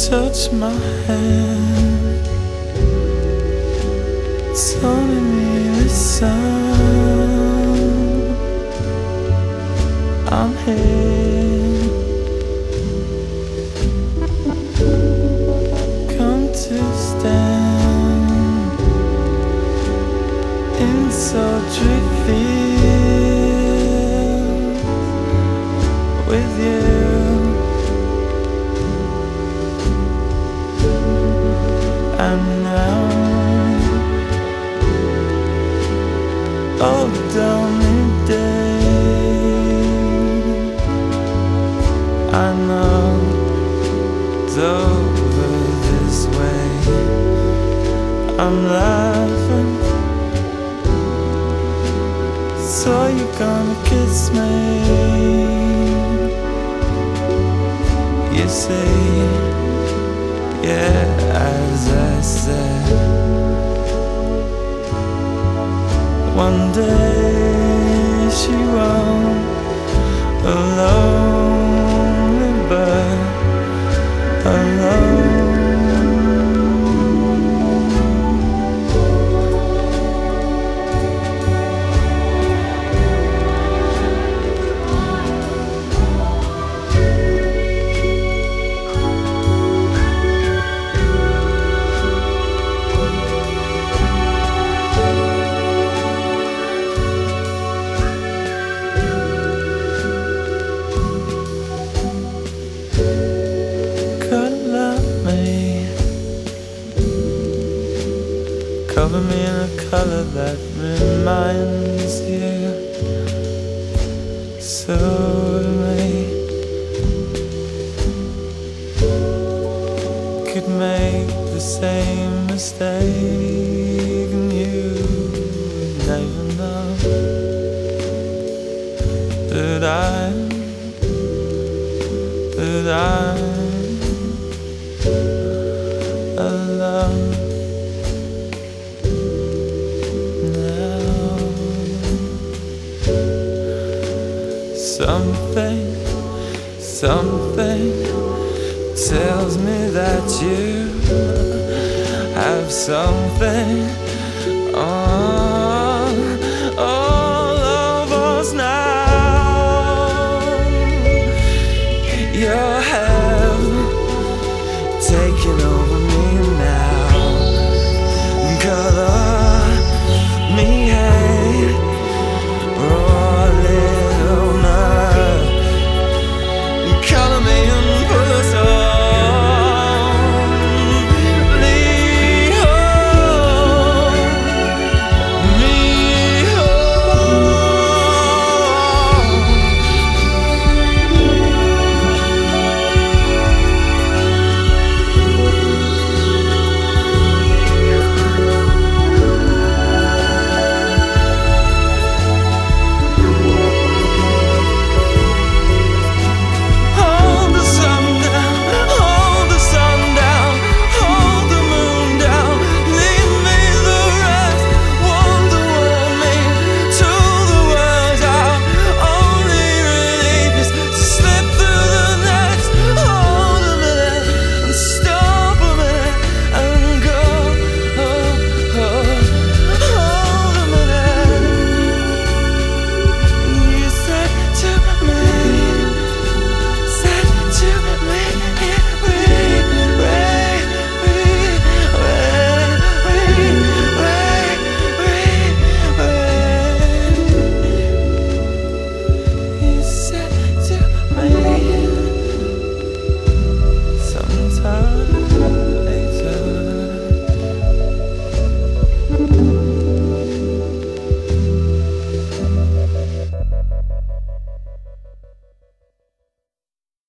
touch my hand, telling me listen, I'm here, come to stand in sultry fields with you. And now, oh, dawning day, I know it's over this way. I'm laughing, so you're gonna kiss me. You say, yeah, as I said, one day she won't, a lonely bird, alone. Cover me in a color that reminds you so of me. Could make the same mistake and you would never know that I'm alone. Something tells me that you have something on